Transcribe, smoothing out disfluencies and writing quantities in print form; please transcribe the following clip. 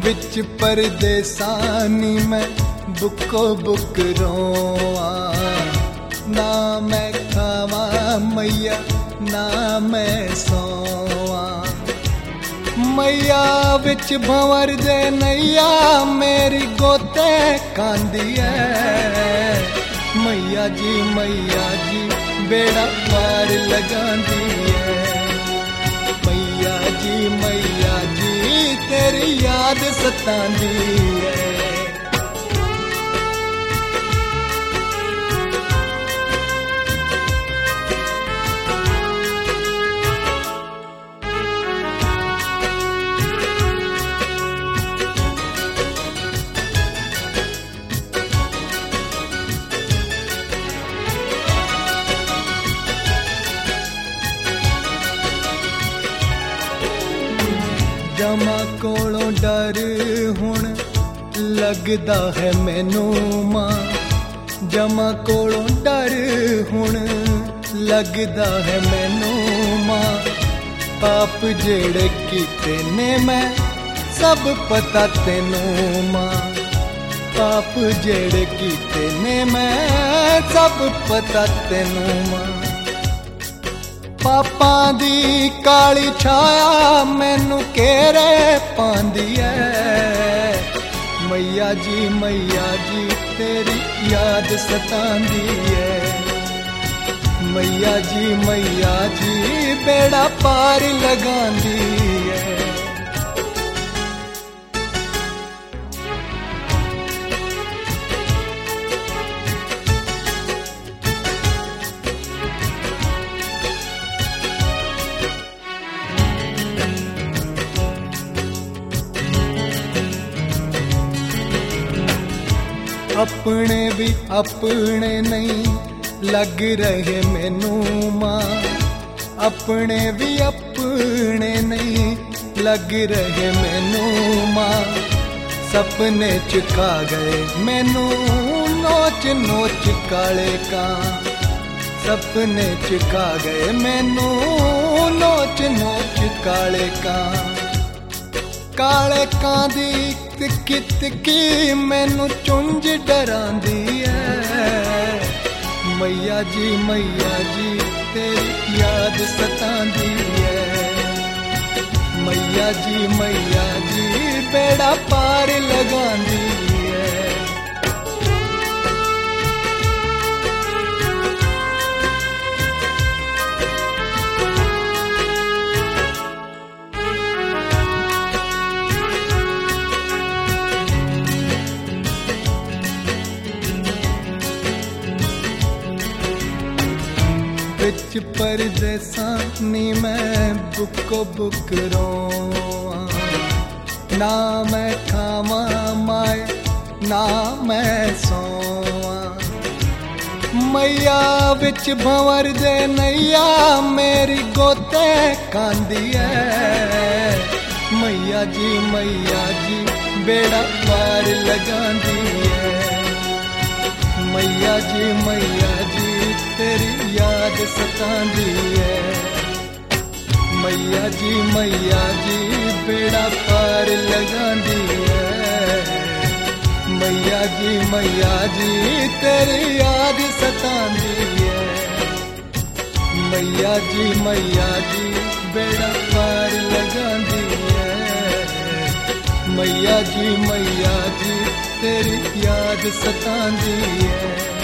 बिच परदेसानी मैं बुको बुक रोआ, ना मैं खावा मैया ना मैं सोआ। मैया बिच भंवर दे नैया मेरी गोते कांदी है। मैया जी बेड़ा पार लगांदी है। मैया जी तेरी याद सतांदी है। जमा कोलों डर हुण लगदा है मैनू मां, जमा कोलों डर हुण लगदा है मैनू मां। पाप जेड़े कीते ने मैं सब पता तेनू मां, पाप जेड़े कीते ने मैं सब पता तेनू मां। पापा दी काली छाया मैनू केरे पांदी है। मैया जी तेरी याद सतांदी है। मैया जी बेड़ा पार लगांदी है। अपने भी अपने नहीं लग रहे मैनू मां, अपने भी अपने नहीं लग रहे मैनू मां। सपने चुका गए मैनू नोच नोच काले का, सपने चुका गए मैनू नोच नोच काले का। काले कां दी तिकी तिकी मैनू चुंझ डरांदी है। मैया जी तेरी याद सतांदी है। मैया जी बेड़ा पार लगांदी है। बिच परदेसानी मैं बुको बुक रोआ, ना मैं खावा माए ना मैं सोआ। मैया बिच भंवर दे नैया मेरी गोते कांदी है। मैया जी बेड़ा पार लगांदी है। मैया जी तेरी याद सतांदी है। मैया जी बेड़ा पार लगांदी है। मैया जी तेरी याद सतांदी है। मैया जी बेड़ा पार लगांदी है। मैया जी तेरी याद सतांदी है।